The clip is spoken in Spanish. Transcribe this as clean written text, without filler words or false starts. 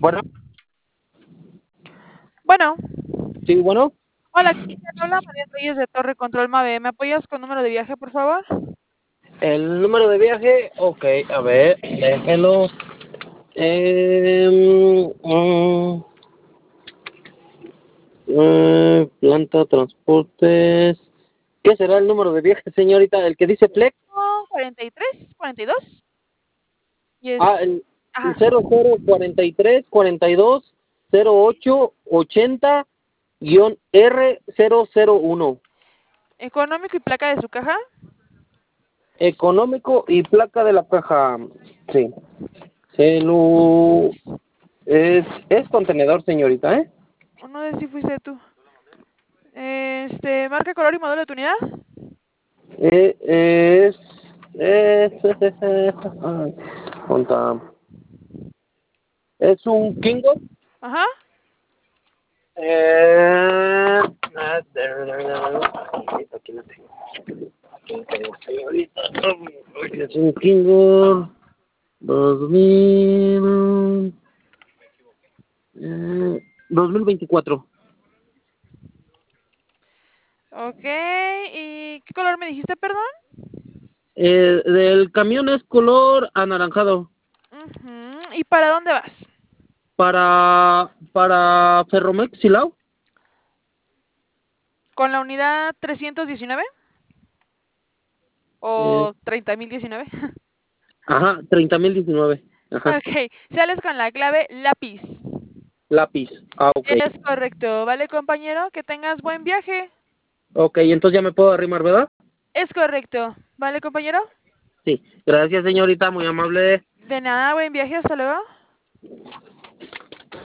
Bueno, Bueno, sí, bueno. hola, hola María Reyes de Torre Control Mave. ¿Me apoyas con número de viaje, por favor? El número de viaje, ok, a ver, déjelo. Eh, mm, planta, transportes. ¿Qué será el número de viaje, señorita? ¿El que dice Flex? 43, 42. Y es, Ah, el ajá, 0043 4208-R001. económico y placa de su caja. Económico y placa de la caja. Sí. Celu. Es contenedor, señorita, ¿eh? No sé si fuiste tú. Marca, color y modelo de tu unidad. Ay, conta. Es un Kingo. Ajá. Aquí lo tengo. Aquí lo tengo, señorita. Es un Kingo 2000, 2024. Ok. ¿Y qué color me dijiste, perdón? Del camión es color anaranjado. ¿Y para dónde vas? Para Ferromex Silao. ¿Con la unidad 319? Eh, ¿O 30.019? ajá, 30.019. Ajá, Ok. Sales con la clave lápiz. lápiz. Ah, ok. Es correcto. ¿Vale, compañero? Que tengas buen viaje. Ok, entonces ya me puedo arrimar, ¿verdad? Es correcto. ¿Vale, compañero? Sí. Gracias, señorita, muy amable. De nada, buen viaje. Hasta luego.